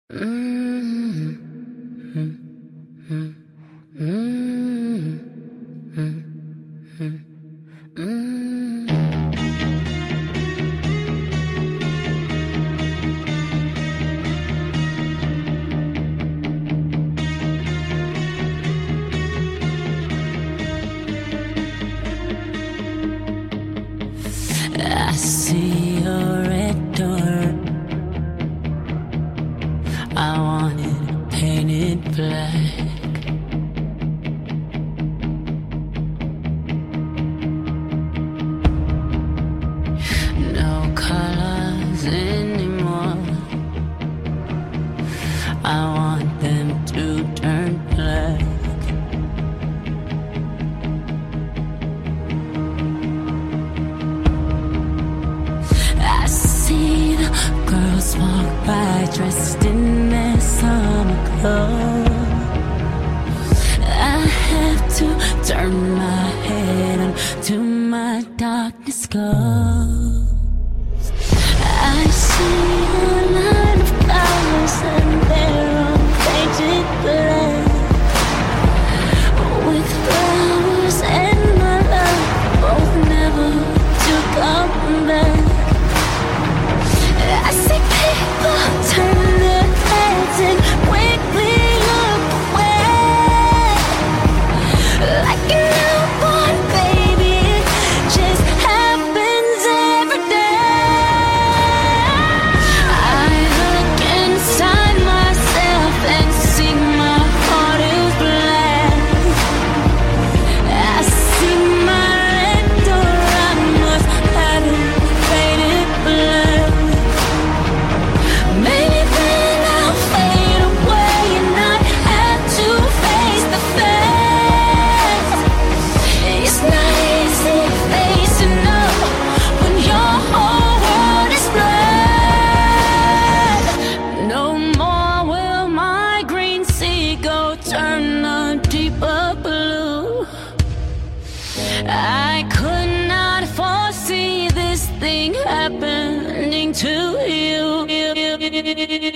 I see your red door. I want it painted black. No colors anymore. I want them to turn black. I see the girls walk by dressed in their summer clothes. I have to turn my head until my darkness goes. I see a line of flowers and they're all painted black. With flowers and my love, both never to come back. I see people turn their heads and quickly look away. Like a newborn baby, it just happens every day. I look inside myself and see my heart is black. I see my red door, I must have it faded black. Maybe then I'll fade away and not have to face the facts. It's not easy facing up when your whole world is black. No more will my green seagull turn a deeper blue. I could not foresee this thing happening to you.